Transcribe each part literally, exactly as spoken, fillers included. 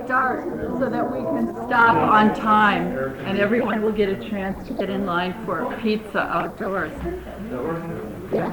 start so that we can stop on time and everyone will get a chance to get in line for pizza outdoors. Yeah.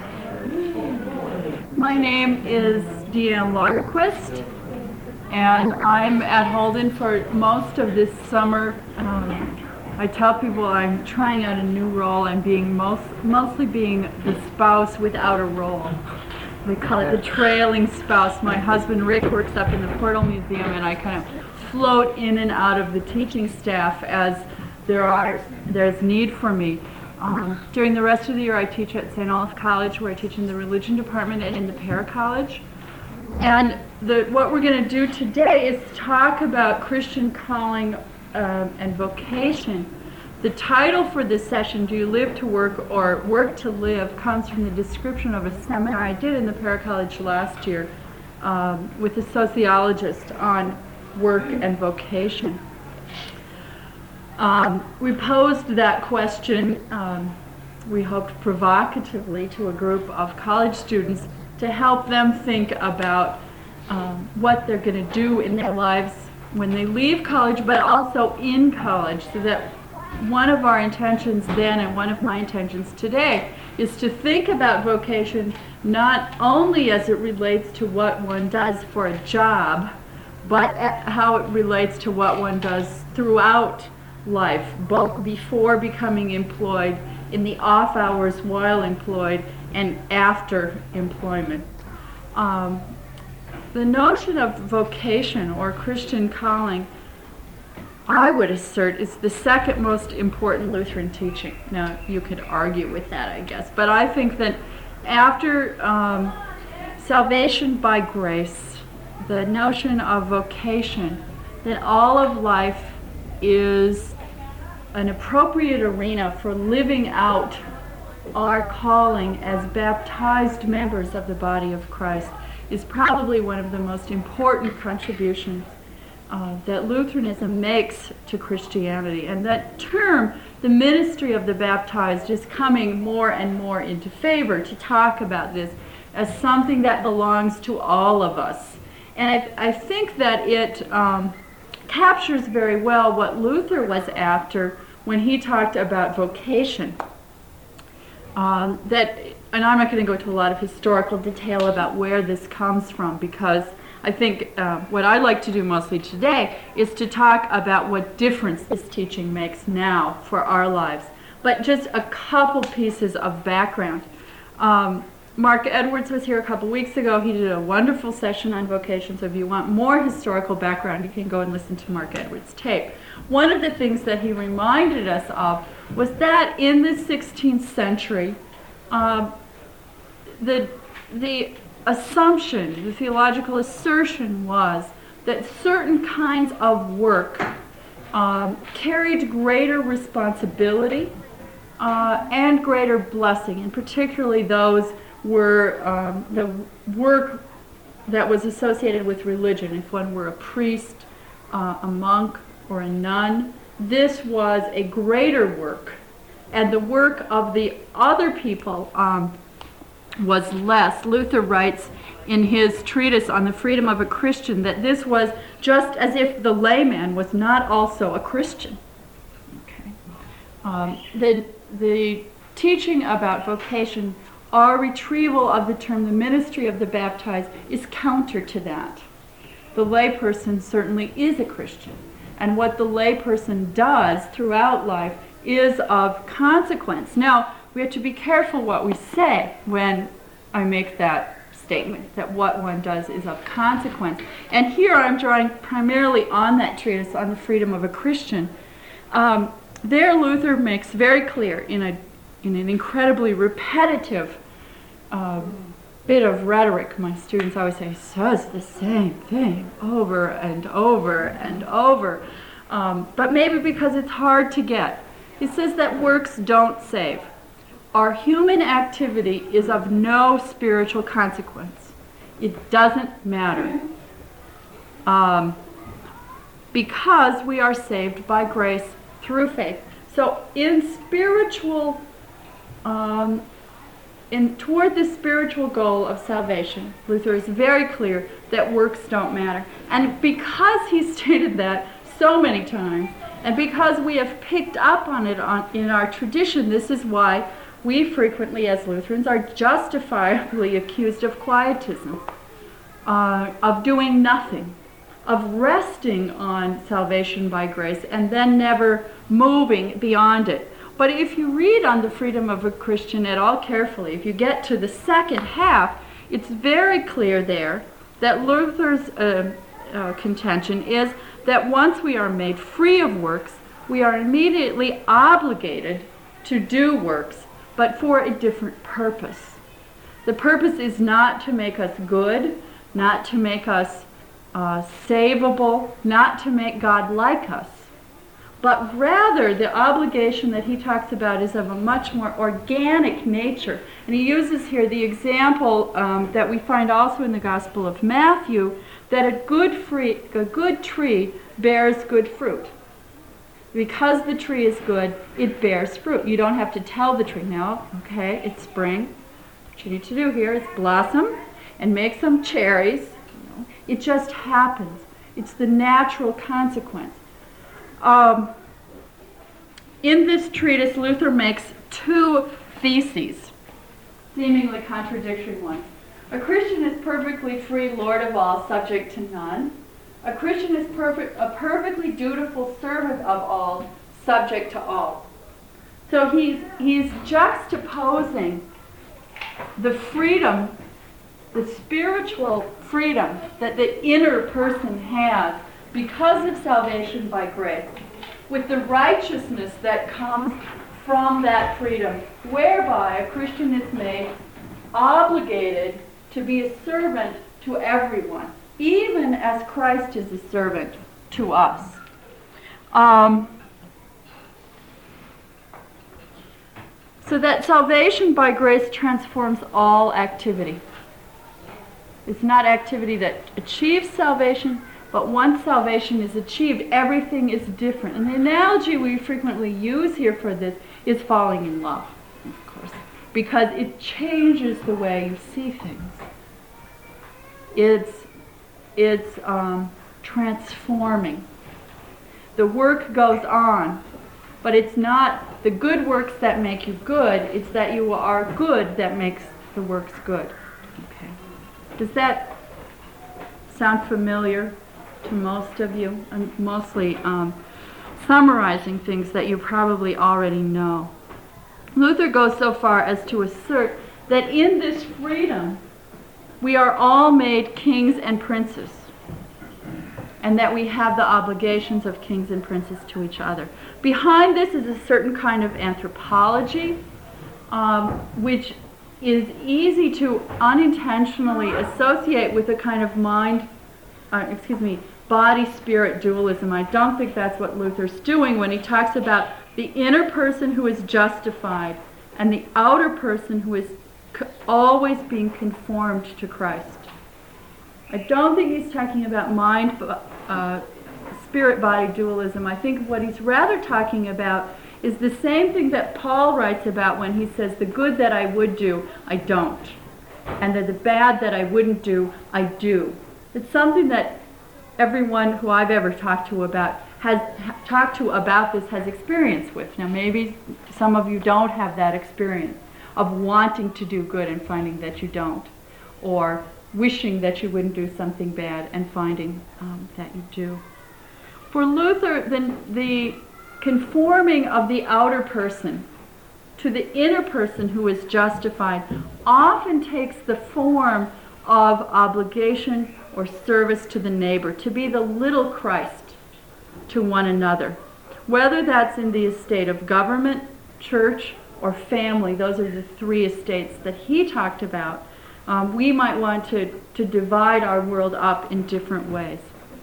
My name is Deanne Lauderquist, and I'm at Holden for most of this summer. Um, I tell people I'm trying out a new role. I'm being most, mostly being the spouse without a role. We call it the trailing spouse. My husband Rick works up in the Portal Museum, and I kind of float in and out of the teaching staff as there are there's need for me. Um, during the rest of the year, I teach at Saint Olaf College, where I teach in the religion department and in the para-college. And the, what we're going to do today is talk about Christian calling um, and vocation. The title for this session, Do You Live to Work or Work to Live, comes from the description of a seminar I did in the para-college last year um, with a sociologist on work and vocation. Um, we posed that question, um, we hoped provocatively, to a group of college students to help them think about um, what they're going to do in their lives when they leave college, but also in college, so that one of our intentions then and one of my intentions today is to think about vocation not only as it relates to what one does for a job, but how it relates to what one does throughout life, both before becoming employed, in the off hours while employed, and after employment. Um, the notion of vocation or Christian calling, I would assert, is the second most important Lutheran teaching. Now, you could argue with that, I guess, but I think that after um, salvation by grace, the notion of vocation, that all of life is an appropriate arena for living out our calling as baptized members of the body of Christ, is probably one of the most important contributions uh, that Lutheranism makes to Christianity. And that term, the ministry of the baptized, is coming more and more into favor to talk about this as something that belongs to all of us. And I, I think that it um, captures very well what Luther was after when he talked about vocation. Um, that, and I'm not going to go into a lot of historical detail about where this comes from, because I think uh, what I like to do mostly today is to talk about what difference this teaching makes now for our lives. But just a couple pieces of background. Um, Mark Edwards was here a couple weeks ago. He did a wonderful session on vocation, so if you want more historical background, you can go and listen to Mark Edwards' tape. One of the things that he reminded us of was that in the sixteenth century, uh, the, the assumption, the theological assertion was that certain kinds of work um, carried greater responsibility uh, and greater blessing, and particularly those were um, the work that was associated with religion. If one were a priest, uh, a monk, or a nun, this was a greater work, and the work of the other people um, was less. Luther writes in his treatise on the freedom of a Christian that this was just as if the layman was not also a Christian. Okay. Um, the, the teaching about vocation, our retrieval of the term the ministry of the baptized, is counter to that. The layperson certainly is a Christian, and what the layperson does throughout life is of consequence. Now, we have to be careful what we say when I make that statement, that what one does is of consequence. And here I'm drawing primarily on that treatise on the freedom of a Christian. Um, there Luther makes very clear in a in an incredibly repetitive uh, bit of rhetoric. My students always say, he says the same thing over and over and over. Um, but maybe because it's hard to get. He says that works don't save. Our human activity is of no spiritual consequence. It doesn't matter. Um, because we are saved by grace through faith. So in spiritual um, in toward the spiritual goal of salvation, Luther is very clear that works don't matter. And because he stated that so many times, and because we have picked up on it on, in our tradition, this is why we frequently, as Lutherans, are justifiably accused of quietism, uh, of doing nothing, of resting on salvation by grace, and then never moving beyond it. But if you read on the freedom of a Christian at all carefully, if you get to the second half, it's very clear there that Luther's uh, uh, contention is that once we are made free of works, we are immediately obligated to do works, but for a different purpose. The purpose is not to make us good, not to make us uh, savable, not to make God like us, but rather the obligation that he talks about is of a much more organic nature. And he uses here the example um, that we find also in the Gospel of Matthew, that a good, free, a good tree bears good fruit. Because the tree is good, it bears fruit. You don't have to tell the tree, no, okay, it's spring. What you need to do here is blossom and make some cherries. You know, it just happens. It's the natural consequence. Um, in this treatise, Luther makes two theses, seemingly contradictory ones. A Christian is perfectly free, Lord of all, subject to none. A Christian is perfect, a perfectly dutiful servant of all, subject to all. So he's, he's juxtaposing the freedom, the spiritual freedom that the inner person has because of salvation by grace, with the righteousness that comes from that freedom, whereby a Christian is made obligated to be a servant to everyone, even as Christ is a servant to us. Um, so that salvation by grace transforms all activity. It's not activity that achieves salvation, but once salvation is achieved, everything is different. And the analogy we frequently use here for this is falling in love, of course, because it changes the way you see things. It's, it's um, transforming. The work goes on, but it's not the good works that make you good, it's that you are good that makes the works good. Okay. Does that sound familiar to most of you? I'm mostly um, summarizing things that you probably already know. Luther goes so far as to assert that in this freedom we are all made kings and princes, and that we have the obligations of kings and princes to each other. Behind this is a certain kind of anthropology, um, which is easy to unintentionally associate with a kind of mind, uh, excuse me, body-spirit dualism. I don't think that's what Luther's doing when he talks about the inner person who is justified and the outer person who is c- always being conformed to Christ. I don't think he's talking about mind, uh, spirit-body dualism. I think what he's rather talking about is the same thing that Paul writes about when he says, the good that I would do, I don't. And that the bad that I wouldn't do, I do. It's something that everyone who I've ever talked to about has ha- talked to about this has experience with. Now maybe some of you don't have that experience of wanting to do good and finding that you don't, or wishing that you wouldn't do something bad and finding um, that you do. For Luther, the, the conforming of the outer person to the inner person who is justified often takes the form of obligation or service to the neighbor, to be the little Christ to one another. Whether that's in the estate of government, church, or family, those are the three estates that he talked about. Um, we might want to, to divide our world up in different ways.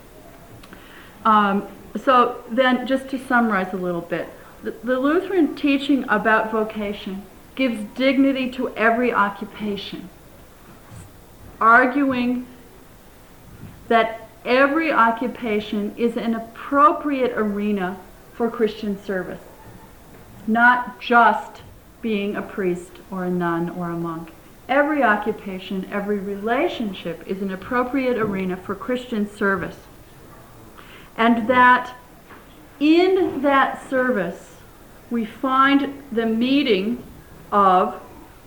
Um, so then, just to summarize a little bit, the, the Lutheran teaching about vocation gives dignity to every occupation, arguing that every occupation is an appropriate arena for Christian service, not just being a priest or a nun or a monk. Every occupation, every relationship is an appropriate arena for Christian service. And that in that service, we find the meeting of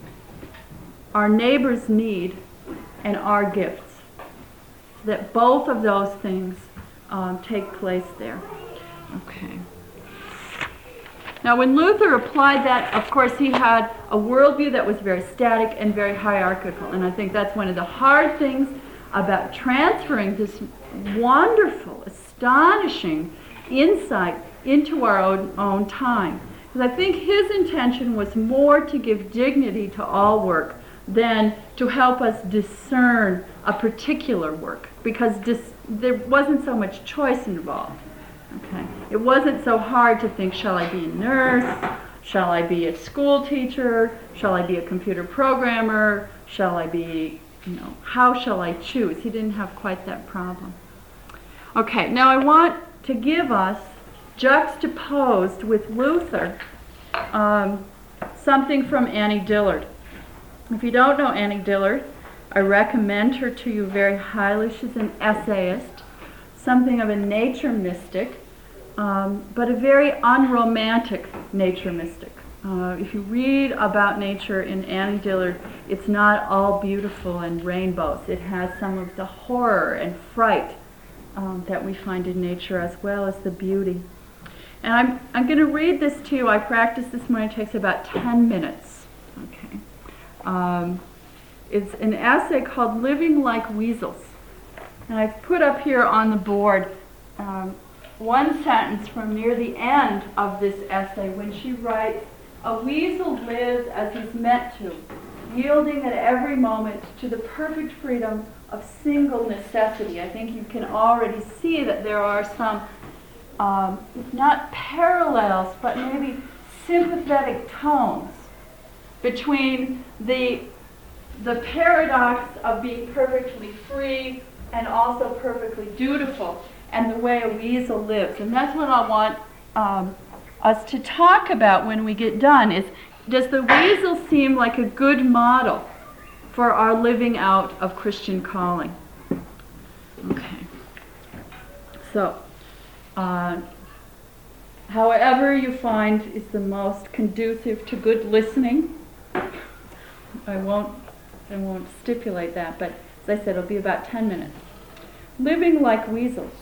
our neighbor's need and our gifts. That both of those things um, take place there. Okay. Now, when Luther applied that, of course, he had a worldview that was very static and very hierarchical. And I think that's one of the hard things about transferring this wonderful, astonishing insight into our own, own time. Because I think his intention was more to give dignity to all work than to help us discern a particular work, because dis- there wasn't so much choice involved. Okay. It wasn't so hard to think, shall I be a nurse? Shall I be a school teacher? Shall I be a computer programmer? Shall I be, you know, how shall I choose? He didn't have quite that problem. Okay, now I want to give us, juxtaposed with Luther, um, something from Annie Dillard. If you don't know Annie Dillard, I recommend her to you very highly. She's an essayist, something of a nature mystic, um, but a very unromantic nature mystic. Uh, if you read about nature in Annie Dillard, it's not all beautiful and rainbows. It has some of the horror and fright um, that we find in nature, as well as the beauty. And I'm, I'm going to read this to you. I practiced this morning. It takes about ten minutes. Okay. Um, it's an essay called Living Like Weasels. And I've put up here on the board um, one sentence from near the end of this essay when she writes, "A weasel lives as he's meant to, yielding at every moment to the perfect freedom of single necessity." I think you can already see that there are some, um, not parallels, but maybe sympathetic tones between the, the paradox of being perfectly free and also perfectly dutiful, and the way a weasel lives. And that's what I want um, us to talk about when we get done, is, does the weasel seem like a good model for our living out of Christian calling? Okay. So, uh, however you find is the most conducive to good listening, I won't, I won't stipulate that, but as I said, it'll be about ten minutes. Living like weasels.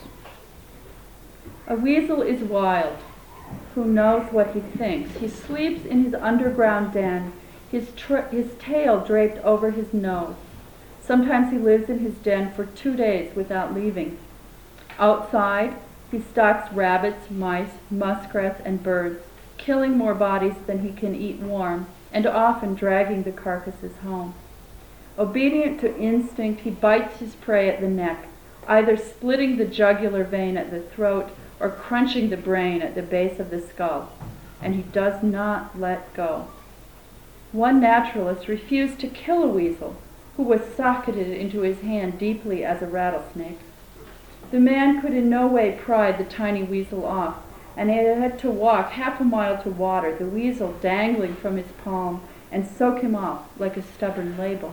A weasel is wild, who knows what he thinks. He sleeps in his underground den, his, tra- his tail draped over his nose. Sometimes he lives in his den for two days without leaving. Outside, he stalks rabbits, mice, muskrats, and birds, killing more bodies than he can eat warm, and often dragging the carcasses home. Obedient to instinct, he bites his prey at the neck, either splitting the jugular vein at the throat or crunching the brain at the base of the skull, and he does not let go. One naturalist refused to kill a weasel who was socketed into his hand deeply as a rattlesnake. The man could in no way pry the tiny weasel off, and he had to walk half a mile to water, the weasel dangling from his palm, and soak him off like a stubborn label.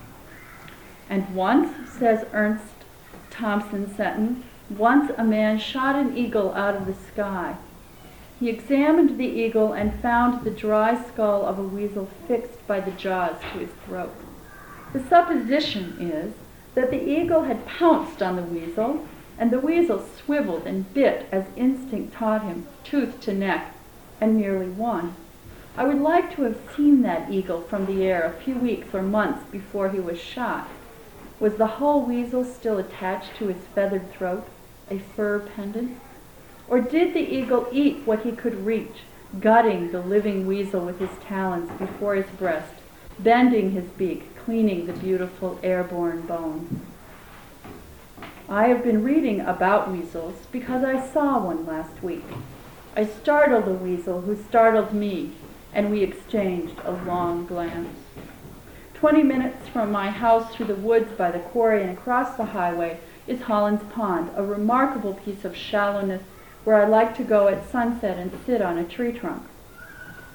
And once, says Ernst Thompson Seton, once a man shot an eagle out of the sky. He examined the eagle and found the dry skull of a weasel fixed by the jaws to his throat. The supposition is that the eagle had pounced on the weasel, and the weasel swiveled and bit as instinct taught him, tooth to neck, and merely won. I would like to have seen that eagle from the air a few weeks or months before he was shot. Was the whole weasel still attached to his feathered throat, a fur pendant? Or did the eagle eat what he could reach, gutting the living weasel with his talons before his breast, bending his beak, cleaning the beautiful airborne bones? I have been reading about weasels because I saw one last week. I startled a weasel who startled me, and we exchanged a long glance. Twenty minutes from my house through the woods by the quarry and across the highway is Holland's Pond, a remarkable piece of shallowness where I like to go at sunset and sit on a tree trunk.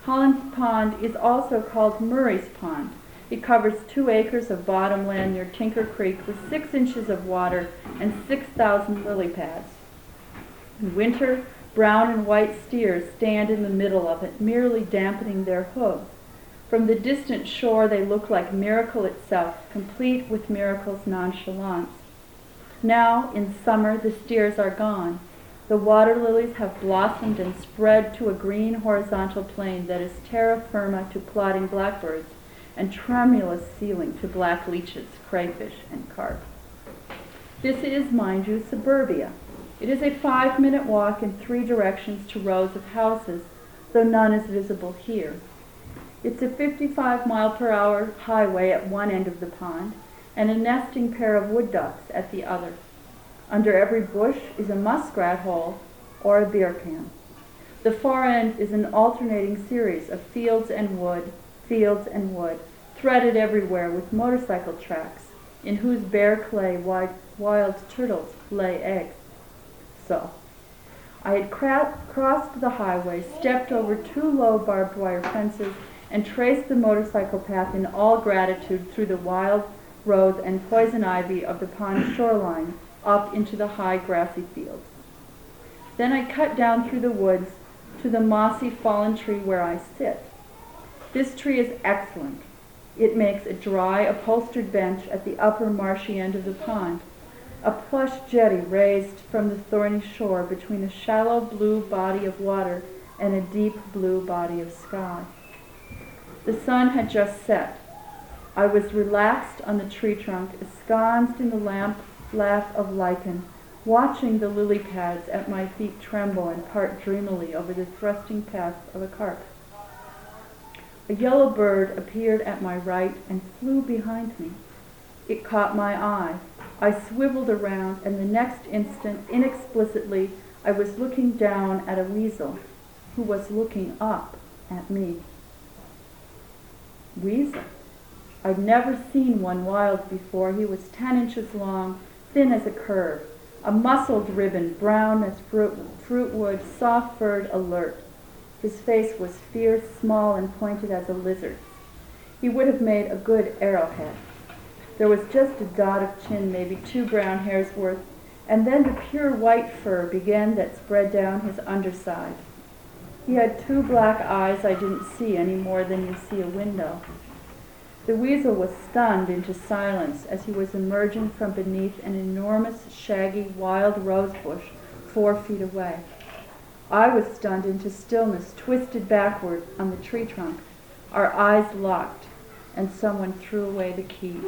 Holland's Pond is also called Murray's Pond. It covers two acres of bottomland near Tinker Creek with six inches of water and six thousand lily pads. In winter, brown and white steers stand in the middle of it, merely dampening their hooves. From the distant shore, they look like miracle itself, complete with miracle's nonchalance. Now, in summer, the steers are gone. The water lilies have blossomed and spread to a green horizontal plain that is terra firma to plodding blackbirds and tremulous ceiling to black leeches, crayfish, and carp. This is, mind you, suburbia. It is a five-minute walk in three directions to rows of houses, though none is visible here. It's a fifty-five mile per hour highway at one end of the pond and a nesting pair of wood ducks at the other. Under every bush is a muskrat hole or a beer can. The far end is an alternating series of fields and wood, fields and wood, threaded everywhere with motorcycle tracks, in whose bare clay wild, wild turtles lay eggs. So, I had cra- crossed the highway, stepped over two low barbed wire fences, and traced the motorcycle path in all gratitude through the wild rose and poison ivy of the pond shoreline up into the high grassy fields. Then I cut down through the woods to the mossy fallen tree where I sit. This tree is excellent. It makes a dry, upholstered bench at the upper marshy end of the pond, a plush jetty raised from the thorny shore between a shallow blue body of water and a deep blue body of sky. The sun had just set. I was relaxed on the tree trunk, ensconced in the lamp laugh of lichen, watching the lily pads at my feet tremble and part dreamily over the thrusting path of a carp. A yellow bird appeared at my right and flew behind me. It caught my eye. I swiveled around, and the next instant, inexplicitly, I was looking down at a weasel who was looking up at me. Weasel? I'd never seen one wild before. He was ten inches long, thin as a curve, a muscled ribbon, brown as fruit, fruitwood, soft-furred, alert. His face was fierce, small, and pointed as a lizard's. He would have made a good arrowhead. There was just a dot of chin, maybe two brown hairs worth, and then the pure white fur began that spread down his underside. He had two black eyes I didn't see any more than you see a window. The weasel was stunned into silence as he was emerging from beneath an enormous, shaggy, wild rose bush four feet away. I was stunned into stillness, twisted backward on the tree trunk, our eyes locked, and someone threw away the key.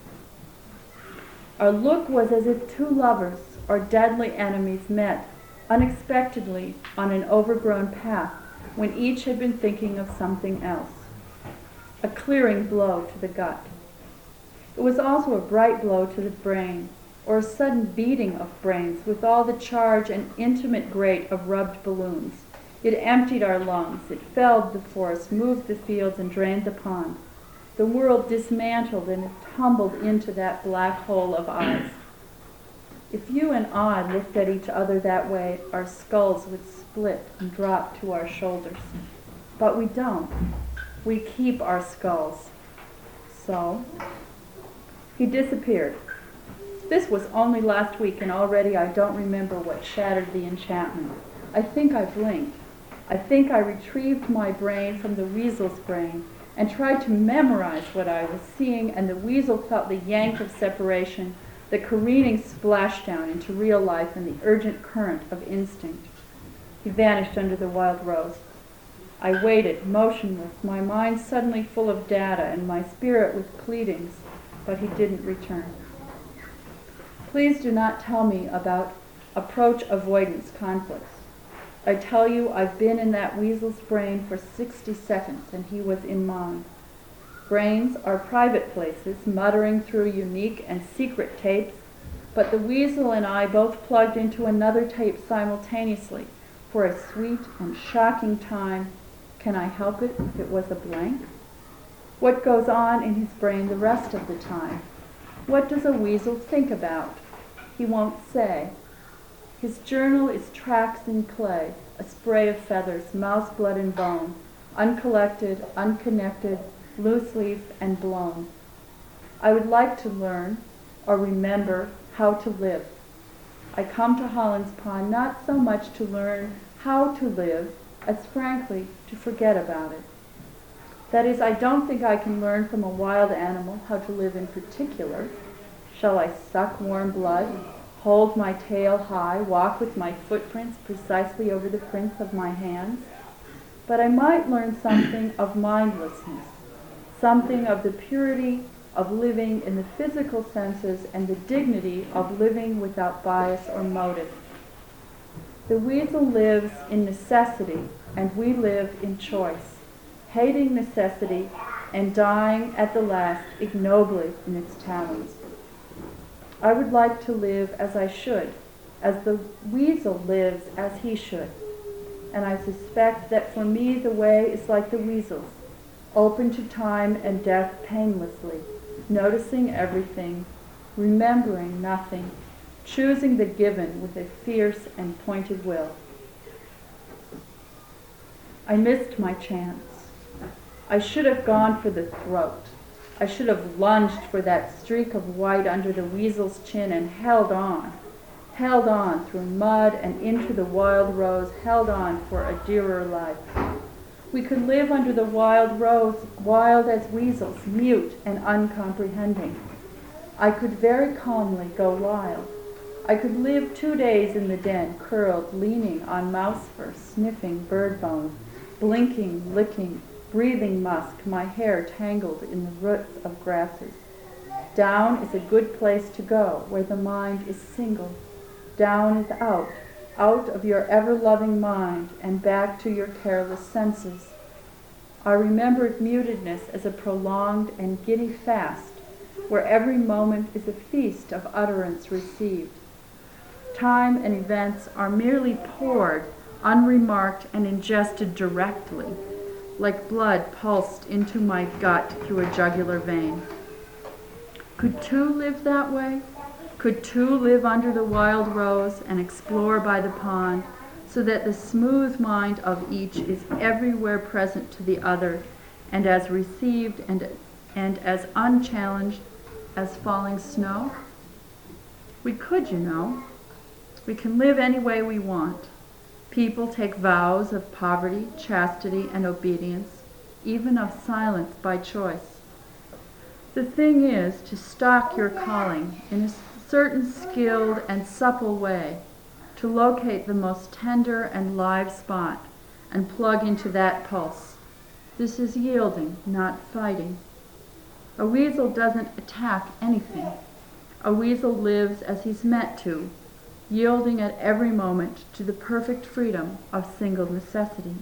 Our look was as if two lovers or deadly enemies met unexpectedly on an overgrown path when each had been thinking of something else. A clearing blow to the gut. It was also a bright blow to the brain, or a sudden beating of brains with all the charge and intimate grate of rubbed balloons. It emptied our lungs, it felled the forest, moved the fields, and drained the pond. The world dismantled and it tumbled into that black hole of eyes. If you and I looked at each other that way, our skulls would split and drop to our shoulders. But we don't. We keep our skulls. So, he disappeared. This was only last week, and already I don't remember what shattered the enchantment. I think I blinked. I think I retrieved my brain from the weasel's brain and tried to memorize what I was seeing, and the weasel felt the yank of separation, the careening splashdown into real life and the urgent current of instinct. He vanished under the wild rose. I waited, motionless, my mind suddenly full of data and my spirit with pleadings, but he didn't return. Please do not tell me about approach avoidance conflicts. I tell you I've been in that weasel's brain for sixty seconds, and he was in mine. Brains are private places, muttering through unique and secret tapes, but the weasel and I both plugged into another tape simultaneously for a sweet and shocking time. Can I help it if it was a blank? What goes on in his brain the rest of the time? What does a weasel think about? He won't say. His journal is tracks in clay, a spray of feathers, mouse blood and bone, uncollected, unconnected, loose leaf, and blown. I would like to learn or remember how to live. I come to Holland's Pond not so much to learn how to live as frankly to forget about it. That is, I don't think I can learn from a wild animal how to live in particular. Shall I suck warm blood, hold my tail high, walk with my footprints precisely over the prints of my hands? But I might learn something of mindlessness, something of the purity of living in the physical senses and the dignity of living without bias or motive. The weasel lives in necessity, and we live in choice, hating necessity and dying at the last ignobly in its talons. I would like to live as I should, as the weasel lives as he should. And I suspect that for me the way is like the weasel's, open to time and death painlessly, noticing everything, remembering nothing, choosing the given with a fierce and pointed will. I missed my chance. I should have gone for the throat. I should have lunged for that streak of white under the weasel's chin and held on, held on through mud and into the wild rose, held on for a dearer life. We could live under the wild rose, wild as weasels, mute and uncomprehending. I could very calmly go wild. I could live two days in the den, curled, leaning on mouse fur, sniffing bird bones, blinking, licking, breathing musk, my hair tangled in the roots of grasses. Down is a good place to go, where the mind is single. Down is out, out of your ever-loving mind and back to your careless senses. I remembered mutedness as a prolonged and giddy fast, where every moment is a feast of utterance received. Time and events are merely poured, unremarked, and ingested directly, like blood pulsed into my gut through a jugular vein. Could two live that way? Could two live under the wild rose and explore by the pond, so that the smooth mind of each is everywhere present to the other, and as received and, and as unchallenged as falling snow? We could, you know. We can live any way we want. People take vows of poverty, chastity, and obedience, even of silence by choice. The thing is to stock your calling in a certain skilled and supple way, to locate the most tender and live spot and plug into that pulse. This is yielding, not fighting. A weasel doesn't attack anything. A weasel lives as he's meant to, yielding at every moment to the perfect freedom of single necessity.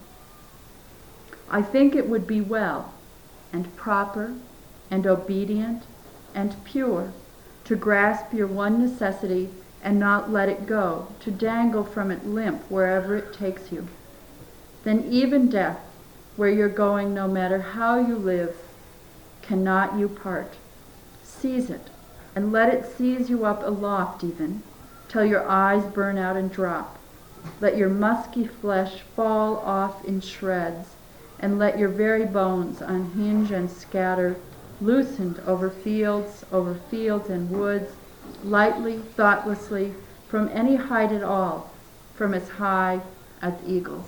I think it would be well, and proper, and obedient, and pure, to grasp your one necessity and not let it go, to dangle from it limp wherever it takes you. Then even death, where you're going no matter how you live, cannot you part. Seize it, and let it seize you up aloft even, till your eyes burn out and drop. Let your musky flesh fall off in shreds, and let your very bones unhinge and scatter, loosened over fields, over fields and woods, lightly, thoughtlessly, from any height at all, from as high as eagles.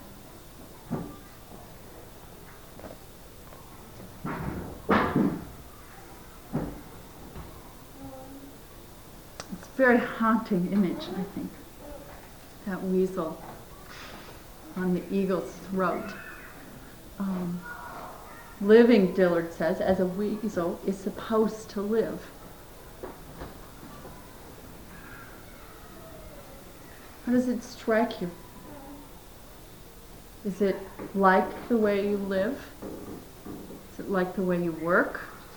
It's a very haunting image, I think, that weasel on the eagle's throat. Um, living, Dillard says, as a weasel is supposed to live. How does it strike you? Is it like the way you live? Is it like the way you work?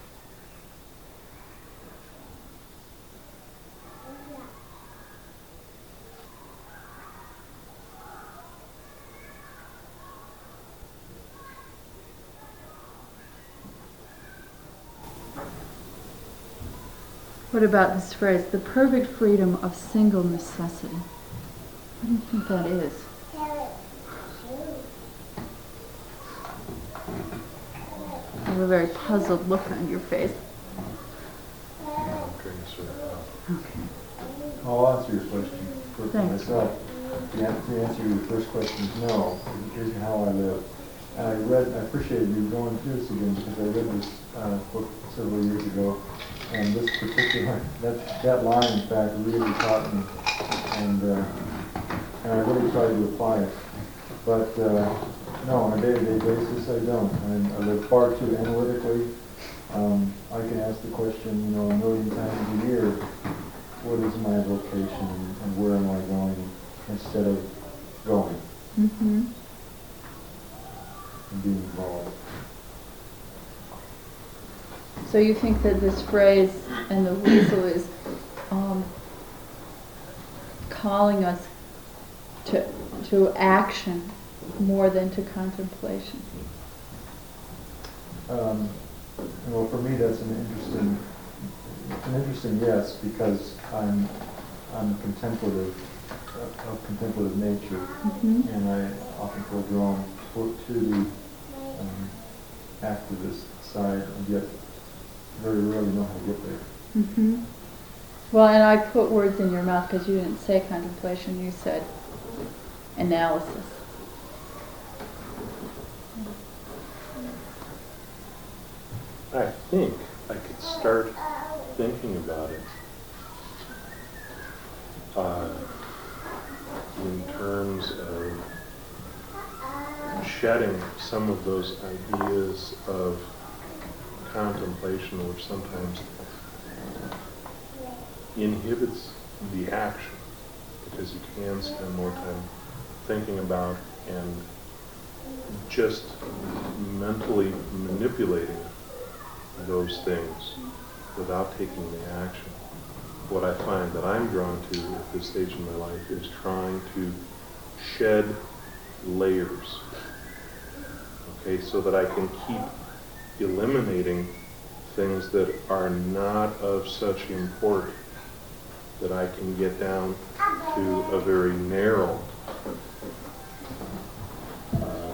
What about this phrase, the perfect freedom of single necessity? What do you think that is? have a very puzzled look on your face. I'm trying to sort it out. Okay. I'll answer your question for Thanks. myself. The an- the answer to your first question is no. Here's how I live. And I read, I appreciate you going through this again because I read this uh, book several years ago. And this particular, that, that line in fact really taught me. And, uh, and I really tried to apply it. But uh, no, on a day-to-day basis I don't. And I live far too analytically. Um, I can ask the question, you know, a million times a year, what is my vocation and, and where am I going, instead of going Mm-hmm. and being involved. So you think that this phrase and the weasel is um, calling us to to action more than to contemplation? Um, well, for me, that's an interesting, it's an interesting yes, because I'm I'm contemplative, of, of contemplative nature, Mm-hmm. and I often feel drawn to, to the um, activist side, and yet very rarely know how to get there. Mm-hmm. Well, and I put words in your mouth because you didn't say contemplation, you said analysis. I think I could start thinking about it uh, in terms of shedding some of those ideas of contemplation, which sometimes inhibits the action, because you can spend more time thinking about and just mentally manipulating those things without taking the action. What I find that I'm drawn to at this stage in my life is trying to shed layers, okay, so that I can keep eliminating things that are not of such import, that I can get down to a very narrow uh,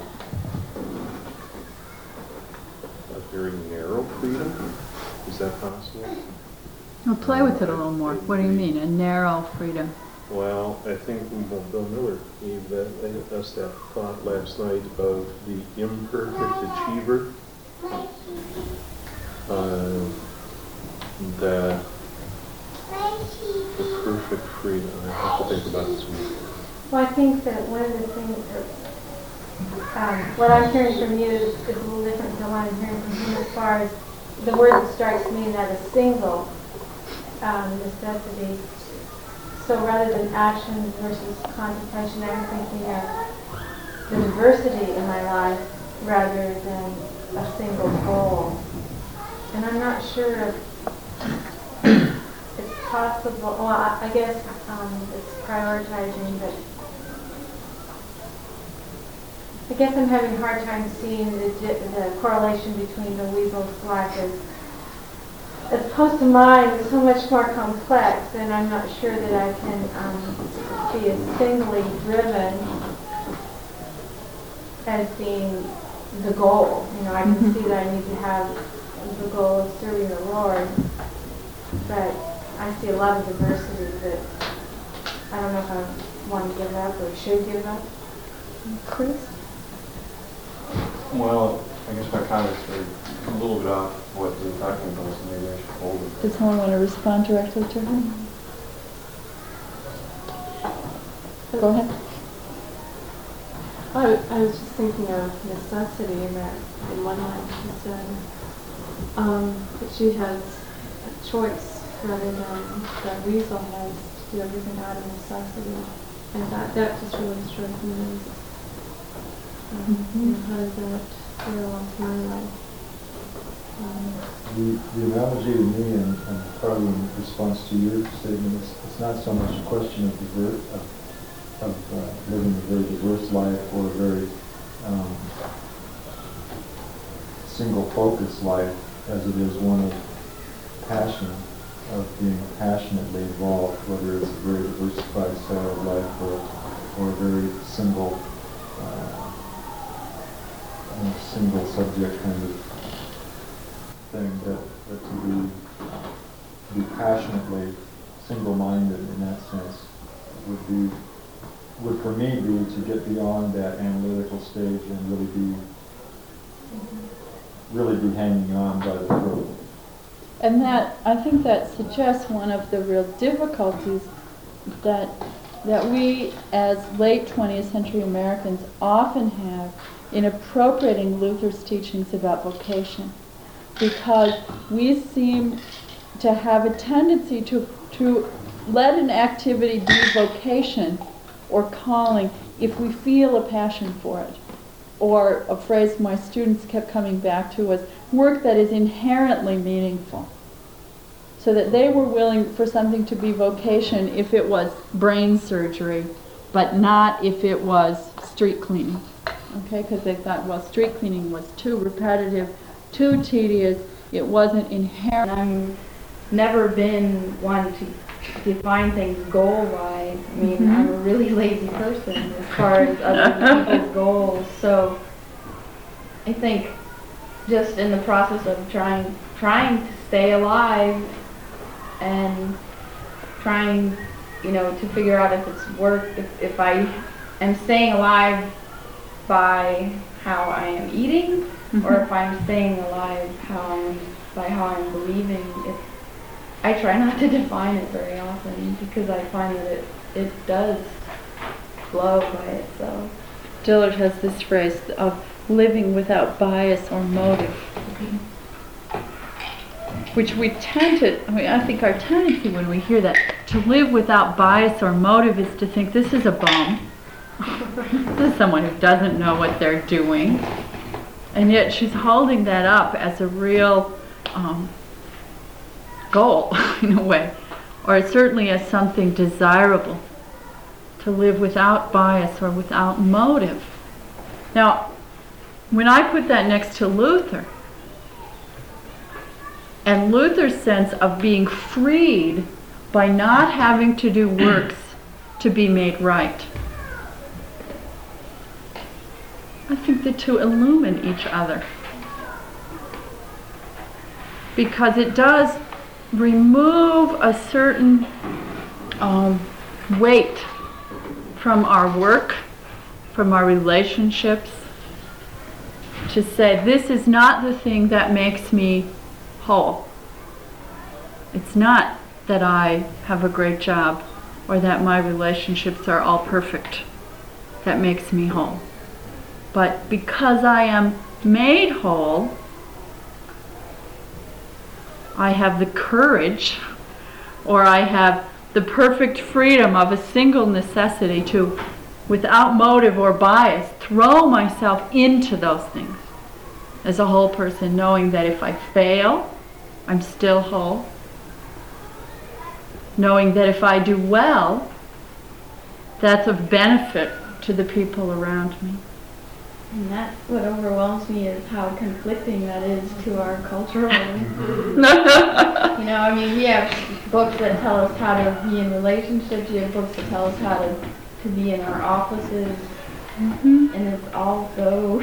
a very narrow freedom. Is that possible? Well, play with it a little more. What do you mean, a narrow freedom? Well, I think Bill Miller gave that, us that thought last night of the imperfect achiever. Uh, that the perfect freedom. I have to think about this one. Well, I think that one of the things that um, what I'm hearing from you is, is a little different than what I'm hearing from him as far as the word that strikes me, that a single um, necessity. So rather than action versus contemplation, I'm thinking of the diversity in my life rather than a single goal. And I'm not sure if it's possible, well, I, I guess um, it's prioritizing, but I guess I'm having a hard time seeing the, the correlation between the weasel's life as, as opposed to mine, is so much more complex, and I'm not sure that I can um, be as singly driven as being the goal. You know, I can Mhm. see that I need to have the goal of serving the Lord, but I see a lot of diversity that I don't know if I want to give up or should give up. Chris? Well, I guess my comments are a little bit off what we were talking about, so maybe I should hold it. Does someone want to respond directly to her? Go ahead. I, I was just thinking of necessity, and that in one line she said um, that she has a choice rather than the weasel has to do everything out of necessity. And that, that just really struck me. Um, Mhm. you know, how does that parallel to my life? Um, The, the analogy to me, and, and probably in response to your statement, is it's not so much a question of, diver, of, of uh, living a very diverse life or a very um, single-focused life as it is one of passion, of being passionately involved, whether it's a very diversified style of life or, or a very single, uh, uh, single subject kind of thing, that, that to be, to be passionately single-minded in that sense would be, would for me be to get beyond that analytical stage and really be, really be hanging on by the throat. And that, I think that suggests one of the real difficulties that that we as late twentieth century Americans often have in appropriating Luther's teachings about vocation, because we seem to have a tendency to, to let an activity be vocation or calling if we feel a passion for it. Or a phrase my students kept coming back to was work that is inherently meaningful. So that they were willing for something to be vocation if it was brain surgery, but not if it was street cleaning. Okay, because they thought, well, street cleaning was too repetitive, too tedious, it wasn't inherent. I've never been one to define things goal-wise. I mean, Mhm. I'm a really lazy person as far as other people's goals. So I think just in the process of trying trying to stay alive and trying, you know, to figure out if it's work, if, if I am staying alive by how I am eating, Mhm. or if I'm staying alive how I'm, by how I'm believing. It, I try not to define it very often because I find that it, it does flow by itself. Dillard has this phrase of living without bias or motive, which we tend to, I mean, I think our tendency when we hear that, to live without bias or motive is to think this is a bum. This is someone who doesn't know what they're doing. And yet she's holding that up as a real um, goal, in a way, or certainly as something desirable, to live without bias or without motive. Now, when I put that next to Luther, and Luther's sense of being freed by not having to do works to be made right, I think the two illumine each other. Because it does remove a certain um, weight from our work, from our relationships, to say this is not the thing that makes me whole. It's not that I have a great job or that my relationships are all perfect that makes me whole. But because I am made whole, I have the courage, or I have the perfect freedom of a single necessity to, without motive or bias, throw myself into those things as a whole person, knowing that if I fail, I'm still whole. Knowing that if I do well, that's of benefit to the people around me. And that's what overwhelms me, is how conflicting that is to our cultural. You know, I mean, we have books that tell us how to be in relationships, we have books that tell us how to, to be in our offices, Mm-hmm. and it's all so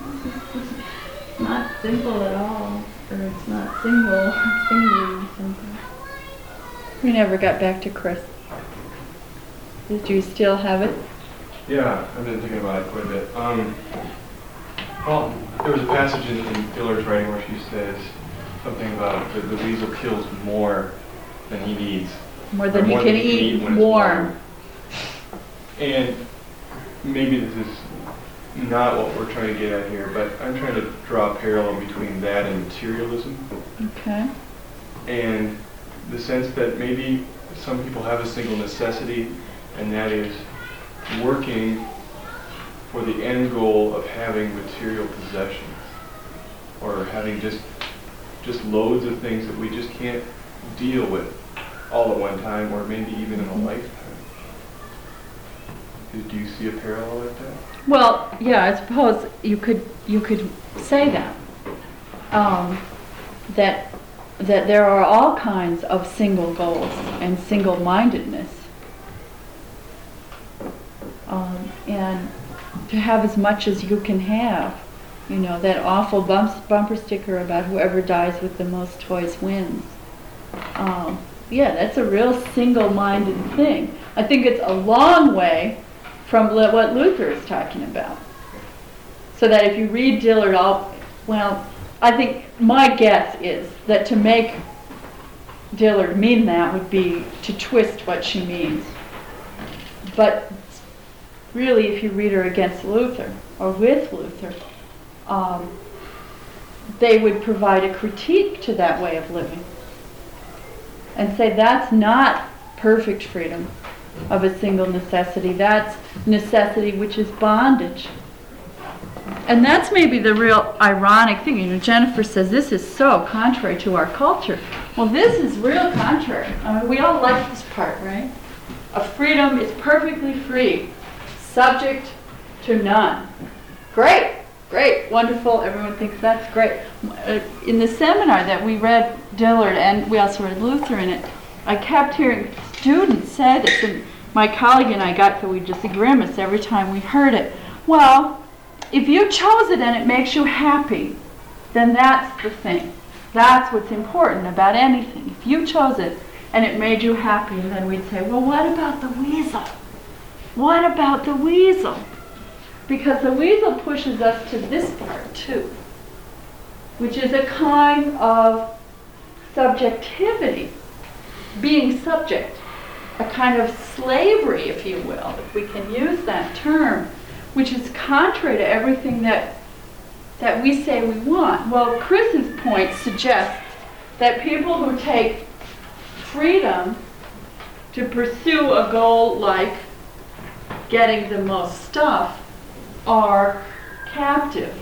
not simple at all, or it's not single, singly simple. We never got back to Chris. Did you still have it? Yeah, I've been thinking about it quite a bit. Um, well, there was a passage in, in Dillard's writing where she says something about the, the weasel kills more than he needs. More than Or he more can than eat, when it's warm. And maybe this is not what we're trying to get at here, but I'm trying to draw a parallel between that and materialism. Okay. And the sense that maybe some people have a single necessity, and that is working for the end goal of having material possessions, or having just just loads of things that we just can't deal with all at one time, or maybe even in a lifetime. Do do you see a parallel like that? Well, yeah, I suppose you could you could say that. Um, that that there are all kinds of single goals and single-mindedness. Um, and to have as much as you can have You know, that awful bumps, bumper sticker about whoever dies with the most toys wins. Um, yeah, that's a real single-minded thing. I think it's a long way from li- what Luther is talking about. So that if you read Dillard, I'll, well, I think my guess is that to make Dillard mean that would be to twist what she means. But really, if you read her against Luther, or with Luther, um, they would provide a critique to that way of living. And say that's not perfect freedom of a single necessity. That's necessity which is bondage. And that's maybe the real ironic thing. You know, Jennifer says this is so contrary to our culture. Well, this is real contrary. I mean, we all like this part, right? A freedom is perfectly free, subject to none. Great, great, wonderful. Everyone thinks that's great. Uh, In the seminar that we read Dillard, and we also read Luther in it, I kept hearing students say this, and my colleague and I got, we just grimace every time we heard it. Well, if you chose it and it makes you happy, then that's the thing. That's what's important about anything. If you chose it and it made you happy, and then we'd say, well, what about the weasel? What about the weasel? Because the weasel pushes us to this part too, which is a kind of subjectivity, being subject, a kind of slavery, if you will, if we can use that term, which is contrary to everything that that we say we want. Well, Chris's point suggests that people who take freedom to pursue a goal like getting the most stuff are captive.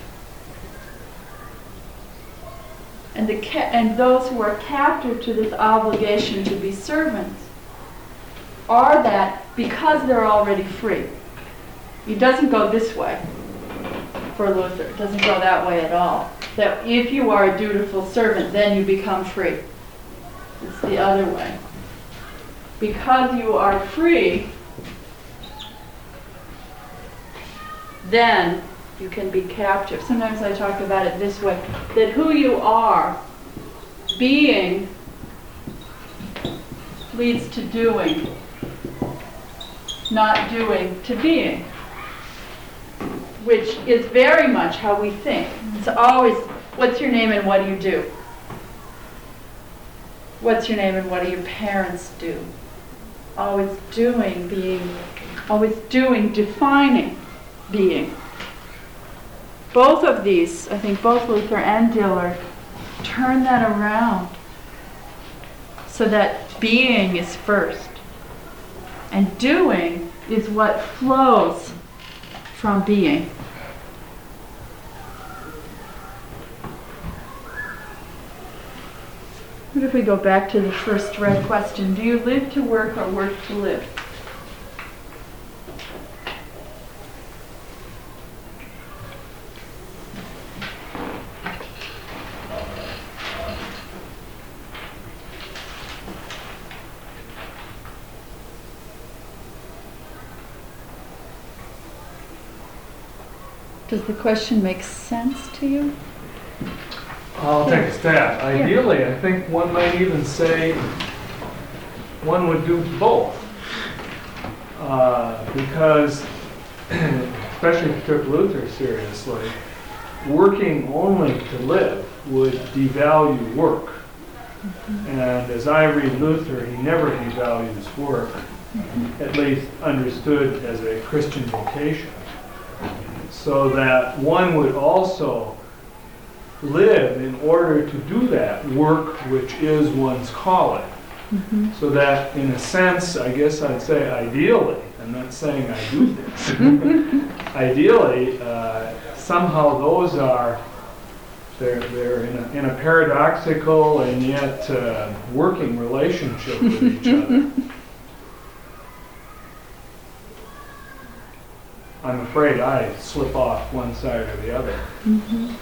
And, the ca- and those who are captive to this obligation to be servants are that because they're already free. It doesn't go this way for Luther. It doesn't go that way at all. That if you are a dutiful servant, then you become free. It's the other way. Because you are free, then you can be captive. Sometimes I talk about it this way, that who you are, being, leads to doing, not doing to being, which is very much how we think. It's always, what's your name and what do you do? What's your name and what do your parents do? Always doing, being, always doing, defining, being. Both of these, I think both Luther and Dillard, turn that around so that being is first. And doing is what flows from being. What if we go back to the first read question? Do you live to work or work to live? Does the question make sense to you? I'll take a stab. Ideally, I think one might even say one would do both. Uh, because, especially if you took Luther seriously, working only to live would devalue work. Mm-hmm. And as I read Luther, he never devalues work, mm-hmm. at least understood as a Christian vocation. So that one would also live in order to do that work which is one's calling. Mm-hmm. So that in a sense, I guess I'd say ideally, I'm not saying I do this, ideally, uh, somehow those are, they're, they're in, a, in a paradoxical and yet uh, working relationship with each other. I'm afraid I slip off one side or the other. Mm-hmm.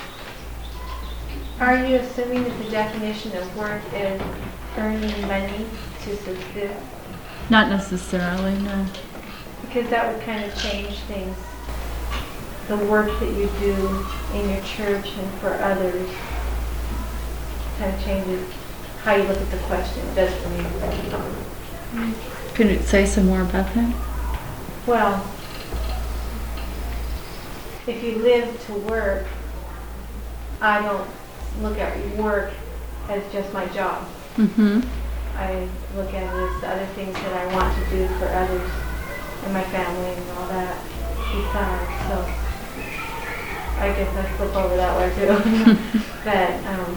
Are you assuming that the definition of work is earning money to subsist? Not necessarily, no. Because that would kind of change things. the work that you do in your church and for others kind of changes how you look at the question. It does for me. Can you say some more about that? Well, if you live to work, I don't look at work as just my job. Mm-hmm. I look at it as the other things that I want to do for others and my family and all that besides. So I guess I flip over that way too. But um,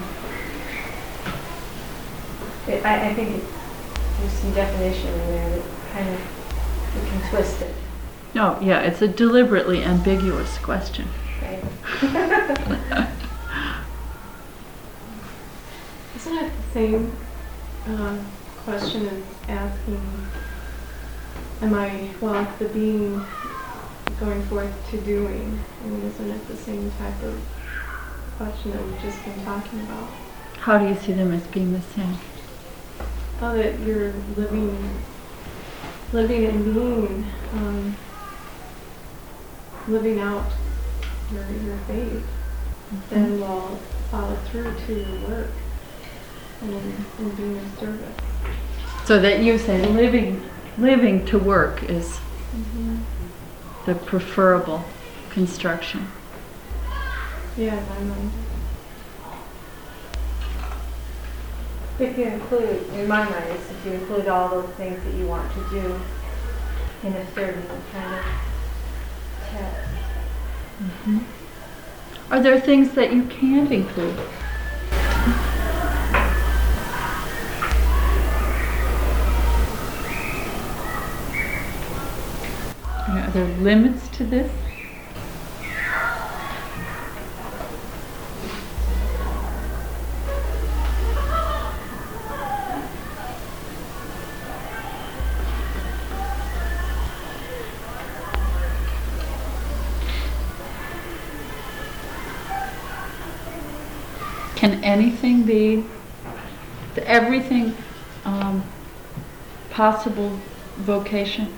it, I, I think it's, there's some definition in there that kind of, you can twist it. No, yeah, it's a deliberately ambiguous question. Right? Isn't it the same uh, question as asking, am I, well, the being going forth to doing? I mean, isn't it the same type of question that we've just been talking about? How do you see them as being the same? Oh, that you're living, living and being, um, living out your, your faith, then will follow through to your work and, and being of service. So that you say living, living to work is Mm-hmm. the preferable construction. Yeah, in my mind. If you include, in my mind, it's if you include all those things that you want to do in a certain kind of text. Mm-hmm. Are there things that you can't include? Are there limits to this? Can anything be, everything um, possible vocation?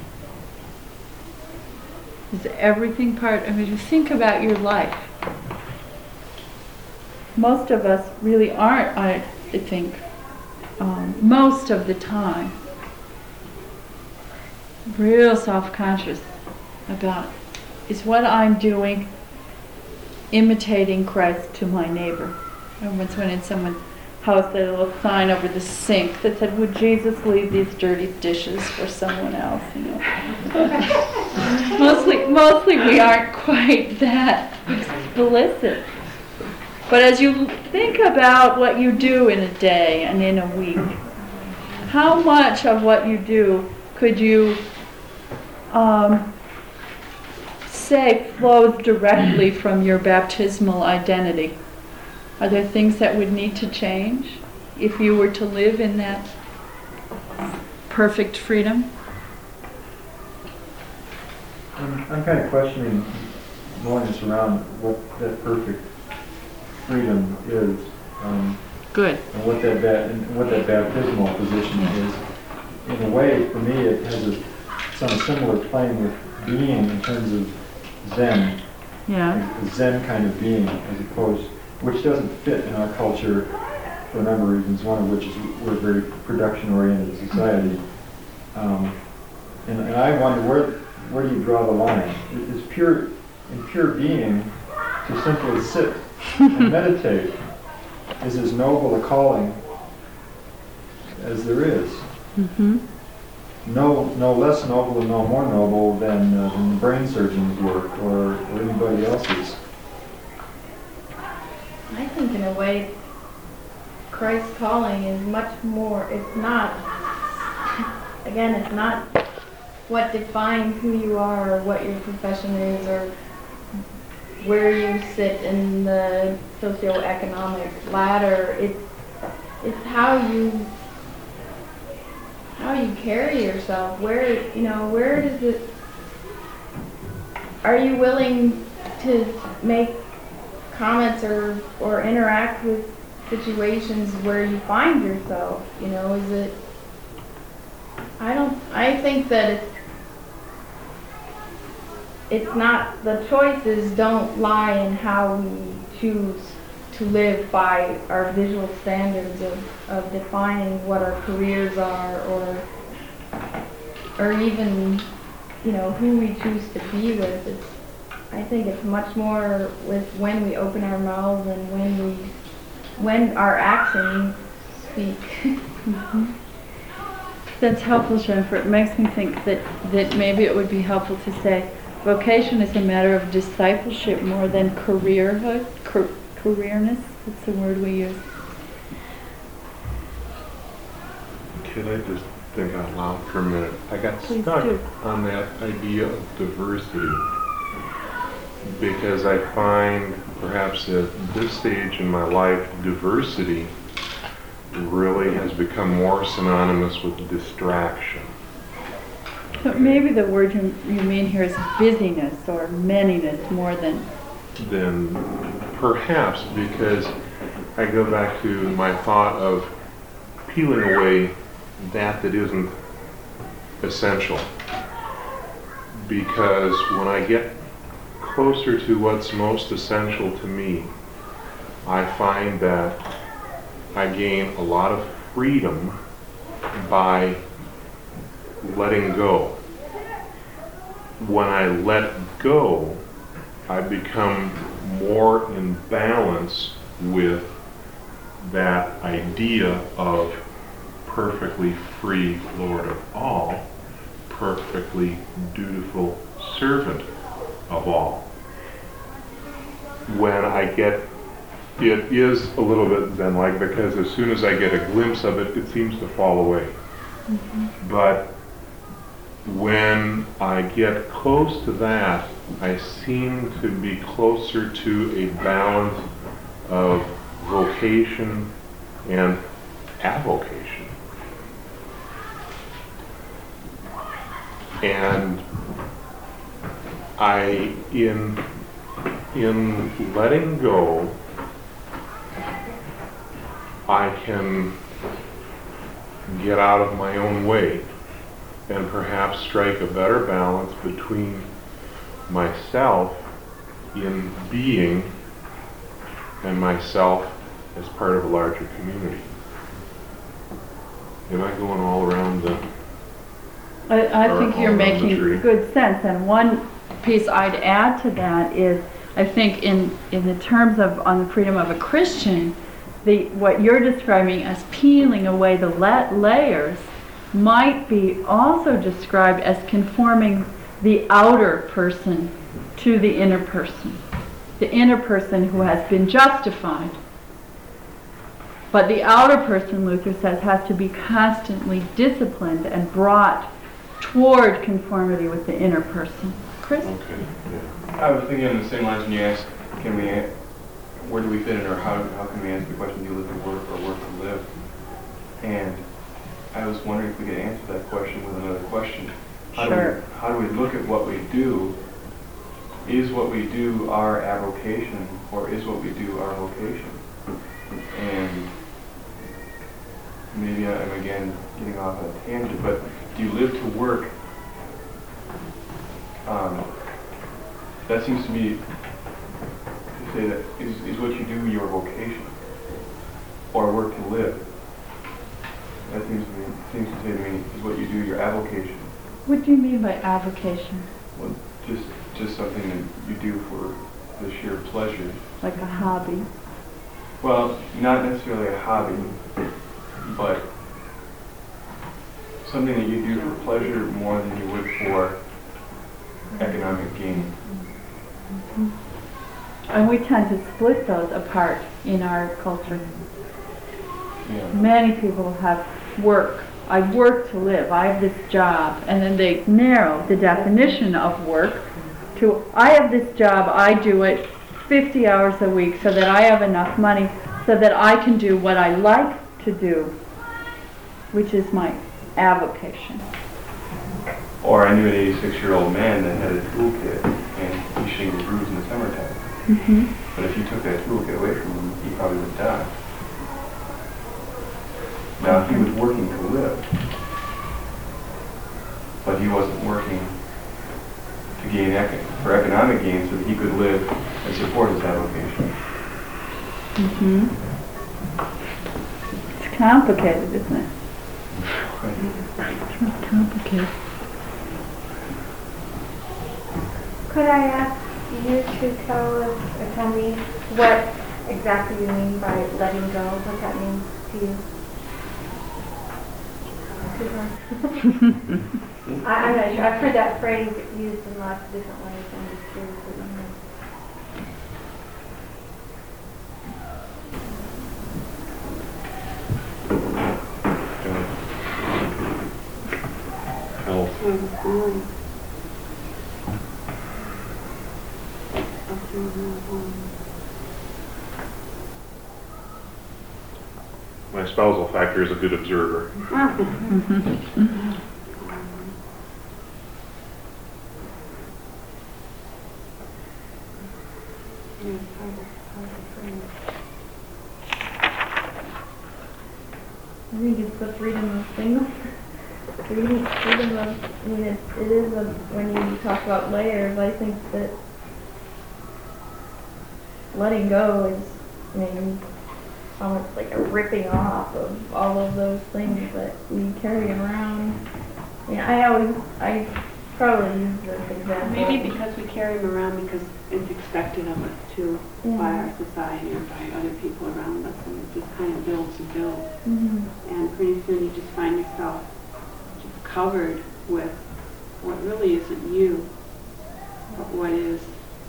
Is everything part, I mean, you think about your life. Most of us really aren't, I think, um, most of the time, real self-conscious about, is what I'm doing imitating Christ to my neighbor? I once went in someone's house, they had a little sign over the sink that said, would Jesus leave these dirty dishes for someone else? You know? mostly, mostly we aren't quite that explicit. But as you think about what you do in a day and in a week, how much of what you do could you um, say flows directly from your baptismal identity? Are there things that would need to change if you were to live in that perfect freedom? I'm, I'm kind of questioning more just around what that perfect freedom is, um, Good. and what that ba- and what that baptismal position is. In a way, for me, it has a, some similar plane with being in terms of Zen, Yeah. a Zen kind of being, as opposed, which doesn't fit in our culture for a number of reasons. One of which is we're a very production-oriented society, um, and, and I wonder where where do you draw the line? Is pure in pure being to simply sit and meditate is as noble a calling as there is. Mm-hmm. No, no less noble and no more noble than, uh, than the brain surgeon's work or, or anybody else's. I think in a way, Christ's calling is much more, it's not, again, it's not what defines who you are or what your profession is or where you sit in the socioeconomic ladder. It's, it's how you, how you carry yourself. Where, you know, where does it, are you willing to make comments or, or interact with situations where you find yourself, you know, is it, I don't, I think that it's, it's not, the choices don't lie in how we choose to live by our visual standards of, of defining what our careers are, or or even, you know, who we choose to be with. It's, I think it's much more with when we open our mouths and when we, when our actions speak. Mhm. That's helpful, Jennifer. It makes me think that, that maybe it would be helpful to say vocation is a matter of discipleship more than careerhood, car- careerness. That's the word we use. Could I just think out loud for a minute? I got Please stuck do. on that idea of diversity because I find perhaps at this stage in my life, diversity really has become more synonymous with distraction. So maybe the word you, you mean here is busyness or manyness more than... Then perhaps because I go back to my thought of peeling away that that isn't essential. Because when I get closer to what's most essential to me, I find that I gain a lot of freedom by letting go. When I let go, I become more in balance with that idea of perfectly free Lord of all, perfectly dutiful servant of all. When I get, it is a little bit Zen-like because as soon as I get a glimpse of it, it seems to fall away. Mm-hmm. But when I get close to that, I seem to be closer to a balance of vocation and avocation. And I, in, in letting go, I can get out of my own way and perhaps strike a better balance between myself in being and myself as part of a larger community. Am I going all around the... I, I Or think you're all around the making tree. good sense, and one piece I'd add to that is, I think in, in the terms of on the freedom of a Christian, the what you're describing as peeling away the la- layers might be also described as conforming the outer person to the inner person. The inner person who has been justified. But the outer person, Luther says, has to be constantly disciplined and brought toward conformity with the inner person. Chris? Okay, yeah. I was thinking on the same lines when you asked, can we, where do we fit in, or how, how can we answer the question, do you live to work or work to live? And I was wondering if we could answer that question with another question. How Sure. Do we, how do we look at what we do? Is what we do our avocation, or is what we do our vocation? And maybe I'm again getting off on a tangent, but do you live to work? Um, that seems to me to say that is, is what you do your vocation, or work to live. That seems to me seems to say to me is what you do your avocation. What do you mean by avocation? Well, just just something that you do for the sheer pleasure. Like a hobby? Well, not necessarily a hobby, but something that you do for pleasure more than you would for economic gain. And we tend to split those apart in our culture. Yeah. Many people have work. I work to live. I have this job. And then they narrow the definition of work to, I have this job, I do it fifty hours a week so that I have enough money so that I can do what I like to do, which is my avocation. Or I knew an eighty-six-year-old man that had a toolkit, and he shingled grooves in the summertime. Mm-hmm. But if you took that toolkit away from him, he probably would die. Now, he was working to live, but he wasn't working to gain ec- for economic gain so that he could live and support his avocation. Mm-hmm. It's complicated, isn't it? It's really complicated. Could I ask you to tell us, or tell me, what exactly you mean by letting go, what that means to you? I, I'm not sure. I've heard that phrase used in lots of different ways. I'm just curious what you mean. Health. My spousal factor is a good observer. I think it's the freedom of single. Freedom, freedom of, I mean, it, it is a, when you talk about layers, I think that letting go is, I mean, almost like a ripping off of all of those things that we carry around. I mean, I always, I probably use this example. Maybe because we carry them around because it's expected of us to Yeah. by our society or by other people around us, and it just kind of builds and builds. Mhm. And pretty soon you just find yourself just covered with what really isn't you, but what is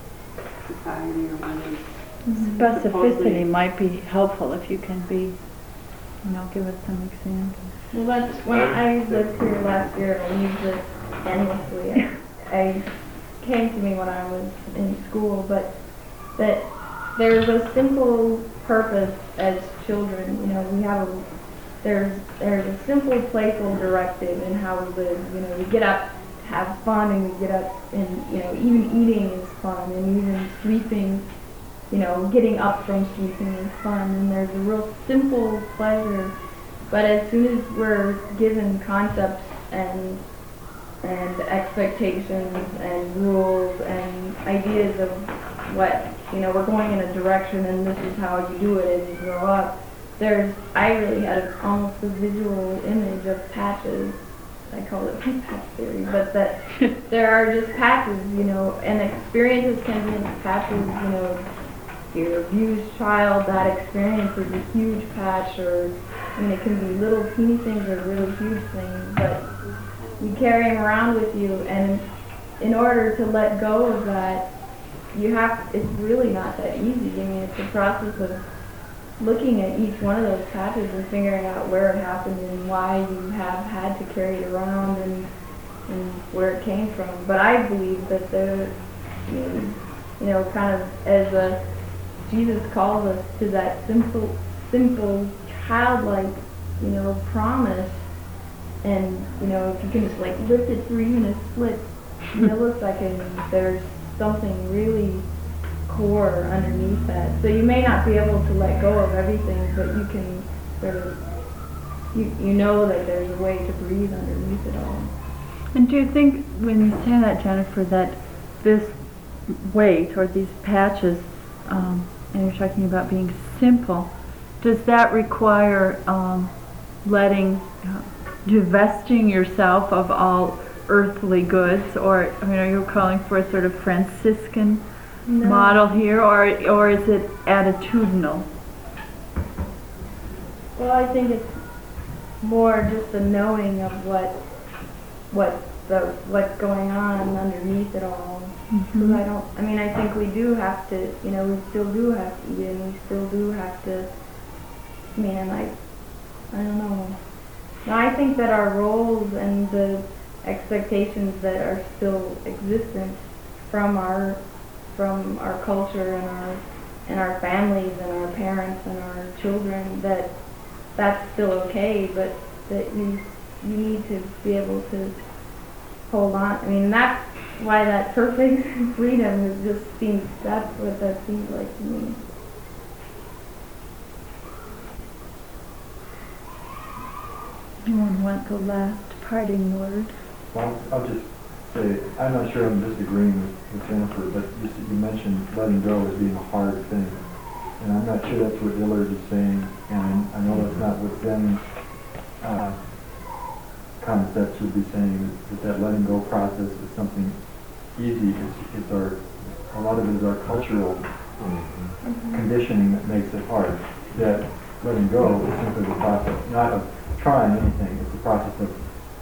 society or what is. Specificity might be helpful if you can be, you know, give us some examples. Well, that's, when I lived here last year, I used it endlessly. I, I came to me when I was in school, but that there's a simple purpose as children. You know, we have a, there's there's a simple, playful directive in how we live. You know, we get up, have fun, and we get up, and you know, even eating is fun, and even sleeping. You know, getting up from sleeping is fun, and there's a real simple pleasure. But as soon as we're given concepts and and expectations and rules and ideas of what, you know, we're going in a direction and this is how you do it as you grow up, there's, I really had a, almost a visual image of patches. I call it patch theory, but that there are just patches, you know, and experiences can be in patches, you know. Your abused child, that experience is a huge patch, or I mean, it can be little teeny things or really huge things, but you carry them around with you, and in order to let go of that, you have, it's really not that easy. I mean, it's a process of looking at each one of those patches and figuring out where it happened and why you have had to carry it around and, and where it came from. But I believe that the, you know, kind of as a Jesus calls us to that simple, simple, childlike, you know, promise. And, you know, if you can just like lift it through even a split millisecond, there's something really core underneath that. So you may not be able to let go of everything, but you can sort of, you, you know that there's a way to breathe underneath it all. And do you think, when you say that, Jennifer, that this weight or these patches, um, and you're talking about being simple, does that require um, letting, uh, divesting yourself of all earthly goods, or I mean, are you calling for a sort of Franciscan No. model here, or or is it attitudinal? Well, I think it's more just the knowing of what, what the, what's going on underneath it all. Because I don't, I mean, I think we do have to, you know, we still do have to eat, and we still do have to, man, I, I don't know. No, I think that our roles and the expectations that are still existent from our, from our culture and our, and our families and our parents and our children, that that's still okay, but that you, you need to be able to hold on. I mean, that's why that perfect freedom is just seems, that's what that seems like to me. Anyone want the last parting word? Well, I'll just say, I'm not sure I'm disagreeing with, with Jennifer, but you, s- you mentioned letting go as being a hard thing. And I'm not sure that's what Dillard is saying, and I know that's not what Zen uh, concepts would be saying, that that letting go process is something easy. It's, it's our, a lot of it is our cultural conditioning that makes it hard. That letting go is simply the process, not of trying anything, it's the process of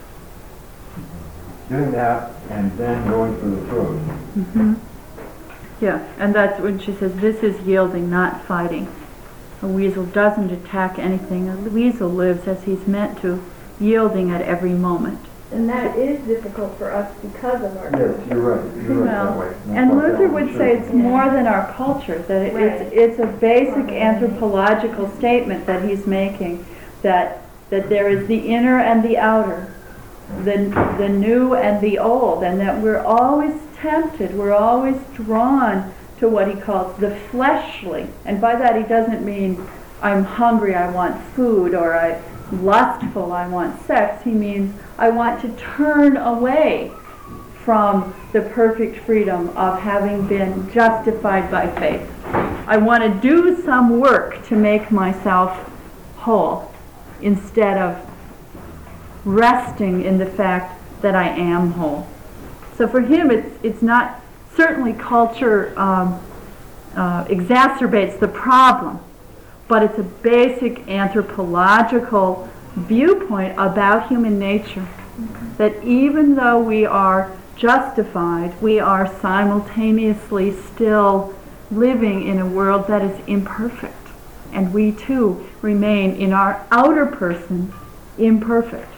doing that and then going for the throat. Mm-hmm. Yeah, and that's when she says, this is yielding, not fighting. A weasel doesn't attack anything. A weasel lives as he's meant to, yielding at every moment. And that is difficult for us because of our Yes, you're right, you're right that Well, way. That's and what Luther that would should say be. it's more than our culture, that it- it's, it's a basic anthropological statement that he's making, that, that there is the inner and the outer, the, the new and the old, and that we're always tempted, we're always drawn to what he calls the fleshly. And by that he doesn't mean I'm hungry, I want food, or I'm lustful, I want sex. He means I want to turn away from the perfect freedom of having been justified by faith. I want to do some work to make myself whole instead of resting in the fact that I am whole. So for him, it's it's not, certainly culture um, uh, exacerbates the problem, but it's a basic anthropological viewpoint about human nature, that even though we are justified, we are simultaneously still living in a world that is imperfect. And we too remain in our outer person imperfect.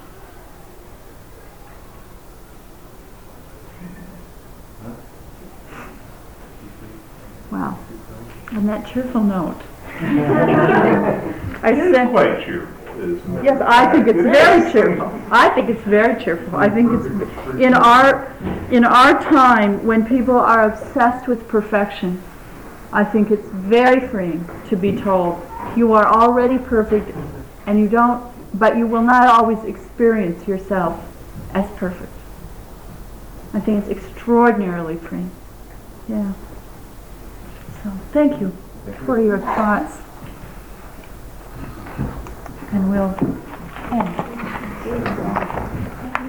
Wow. On that cheerful note. I It's sent, quite cheerful, isn't it? yes, I think it's very cheerful. I think it's very cheerful. I think it's, in our, in our time, when people are obsessed with perfection, I think it's very freeing to be told, you are already perfect, and you don't, but you will not always experience yourself as perfect. I think it's extraordinarily freeing. Yeah. So, thank you for your thoughts. And we'll end.